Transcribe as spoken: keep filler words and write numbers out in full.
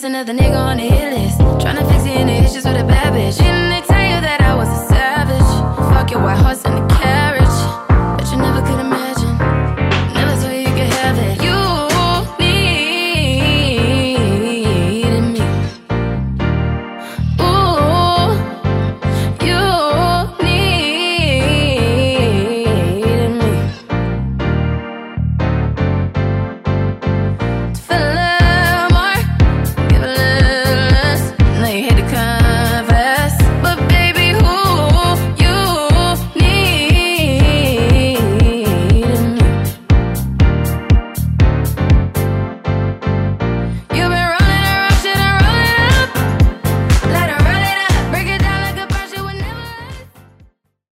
just another nigga on the hit list. Tryna fix any issues with a bad bitch. Didn't they tell you that I was a savage? Fuck your white horse and the cat.